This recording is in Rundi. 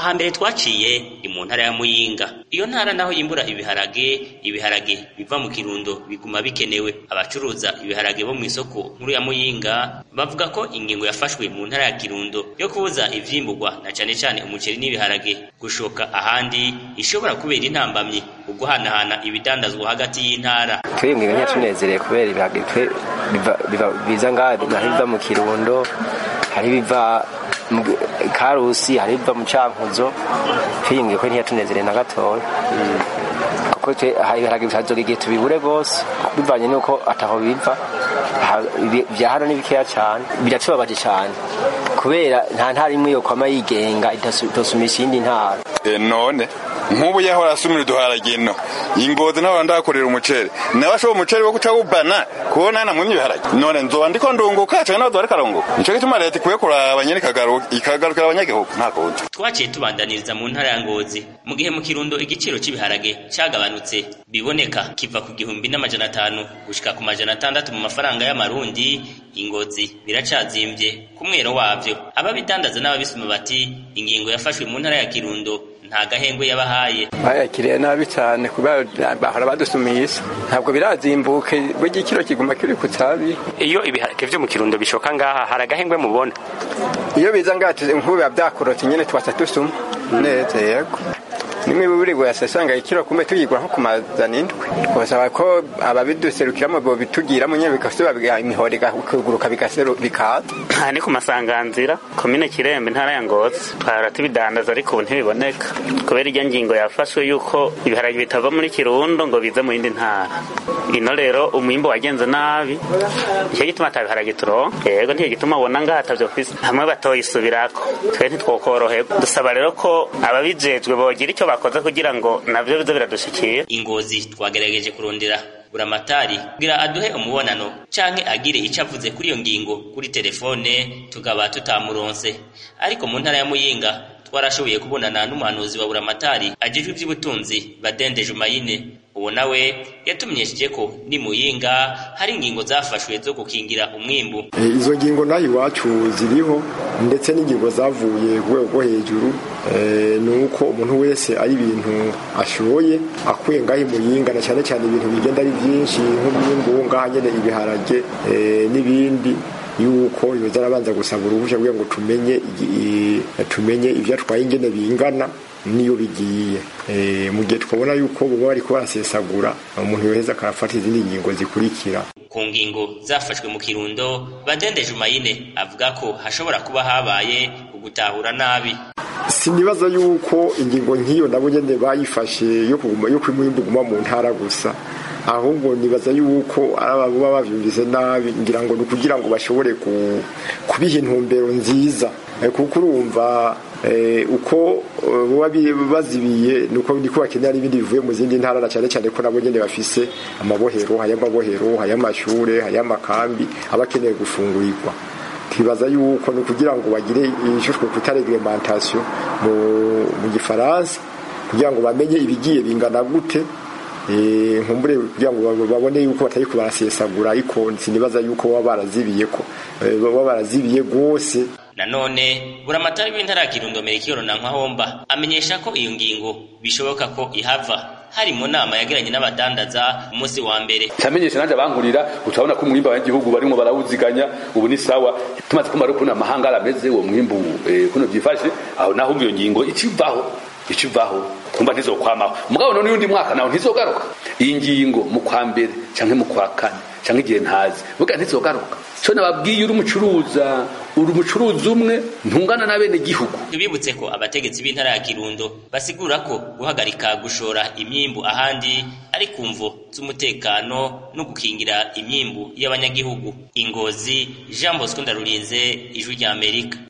aha mbere twaciye ni mu ntara ya Muyinga. Iyo ntara naho yimbura ibiharage biva mu Kirundo biguma bikenewe. Abacuruza ibiharage bo mu isoko nkuru ya Muyinga bavuga ko ingingo yafashwe mu ntara ya Kirundo yo kubuza ivyimburwa na cane cane umuceri n'ibiharage gushoka ahandi ishobora kubera intambamyi uguhanahana ibidandazwa hagati y'intara. Twebwe nyatunezereye kubera ibiharage biza ngaho biva mu Kirundo, hari biva Karusi, hari biva mu Cankuzo. Twiyingiye ko ntiyatunezereye na gatoya kuko ibiharage bizazoga igihe tubibure gose bivanye nuko ataho biva vya hano ni bikeya cane. Biratubabaje cane kubera nta ntara imwe yo kwama yigenga itosumisha iyindi ntara. None nk'ubu yahora asumira uduharage no Ingozi naho ndakorera umuceri nabasho umuceri wo kucawubana kubona na munyi biharage none nzo ndiko ndunguka cyane nazo ariko arongo nico gituma leta ikwiye kuraba nyene ikagarukira abanyagihugu ntako. Twaciye tubandaniriza mu ntara ya Ngozi mu gihe mu Kirundo igiciro cy'ibiharage cyagabanutse biboneka kiva ku 1500 gushika ku 600 mu mafaranga y'amarundi. Ingozi biracazimbye ku mwero wavyo. Ababidandaza n'ababisuma bati ingingo yafashwe mu ntara ya Kirundo nta gahengwe yabahaye. Bayakiriye nabi cyane kubera bahora badusumisha ntabwo birazimbuke bw'igiciro kiguma kiri ku tabi. Iyo ibiharage vyo mu Kirundo bishoka ngaha hari agahengwe mubona? Iyo biza ngatize nk'ubu byakorotse nyene twasa dusuma neza yego. Nimiburigo yasasanga ikiro kumbe tuyigwa nko kumazana indwi. Kosaba ko ababiduserukiramo bo bitugiramo nyene bikasuba imihorega kuguruka bikaza. Ni ku masanganzira komine Kirembe ntara ya Ngozi twarati bidandaza ariko ubu ntibiboneka kubera irya ngingo yafashwe yuko ibiharage bitava muri Kirundo ngo bize mu yindi ntara. Ino rero umwimbo wagenze nabi icyo gituma atabiharage turonka. Yego ntiye gituma ubona ngaha atavyo kwisi hamwe batoyisubirako twe ntitwokoroherwa. Dusaba rero ko ababijejwe bogira icyo bakoze kugira ngo navyo bizo biradushikira. Ingozi twagerageje kurondera Buramatari kugira aduhe umubonano canke agire icavuze kuri iyo ngingo kuri telefone tugaba tutamuronse, ariko mu ntara ya Muyinga twarashoboye kubonana n'umuhanuzi wa Buramatari ajejwe ivy'ubutunzi Badende Jumayine. Uwo nawe yatumenyesheje ko ni Muyinga hari ingingo zafashwe zo gukingira umwimbu. Izo ngingo nayo iwacu ziriho ndetse n'ingingo zavuye rwego hejuru. Nuko umuntu wese ari ibintu ashoye akuye ngaho Muyinga na cyane cyane ibintu bigenda ari byinshi nk'umwimbu ngaha nyene ibiharage n'ibindi yuko yoza arabanza gusaba uruhushya kugira ngo tumenye ivyo atwaye ingene bingana niyo bigiye. Mu gihe twabona yuko bo bari ko barasesagura umuntu yoheza karafata izindi ngingo zikurikira. Ku ngingo zafashwe mu Kirundo Badende Jumayine avuga ko hashobora kuba habaye ugutahura nabi. Sinibaza yuko ingingo nk'iyo nabo nyene bayifashe yo kwimwimbu guma mu ntara gusa, ahubwo nibaza yuko arababa bavyumvise nabi ngira ngo nukugira ngo bashobore kubiha intumbero nziza, kuko urumva uko bazibiye nuko niko bakenera ibindi bivuye mu zindi ntara, cyane cyane ko nabo nyene bafise amabohero hay'amashure hay'amakambi abakeneye gufungurirwa. Twibaza yuko nukugira ngo bagire ishusho kwita reglementation mu gifaransa kugira ngo bamenye ibigiye bingana gute, nkumbure kugira ngo babone yuko batari ko barasesagura, ariko sinibaza yuko baba barazibiye gose. Nanone Buramatari w'intara ya Kirundo Melchior Nankahomba amenyesha ko iyo ngingo bishoboka ko ihava hari mu nama yagiranye n'abadandaza umunsi wa mbere. Cyamenyesha nanje abankurira utabona ko umwimbo w'igihugu barimo barawuziganya ubu ni sawa, tumaze kumara ko namahanga arameze uwo mwimbo kuno byifashe aho naho iyo ngingo ikivaho kumba ntizokwamaho mugabo none undi mwaka naho ntizogaruka. Iyi ngingo mu kwa mbere canke mu kwa kane canke igihe ntazi buga ntizogaruka. Cyo nababwiye uri umucuruzi umwe ntungana na bene gihugu. Tubibutse ko abategetsi b'intara ya Kirundo basigura ko guhagarika gushora imyimbu ahandi ari kumvo z'umutekano no gukingira imyimbu y'abanyagihugu. Ingozi, Jean Bosco Ndarurinze, Ijwi ry'Amerika.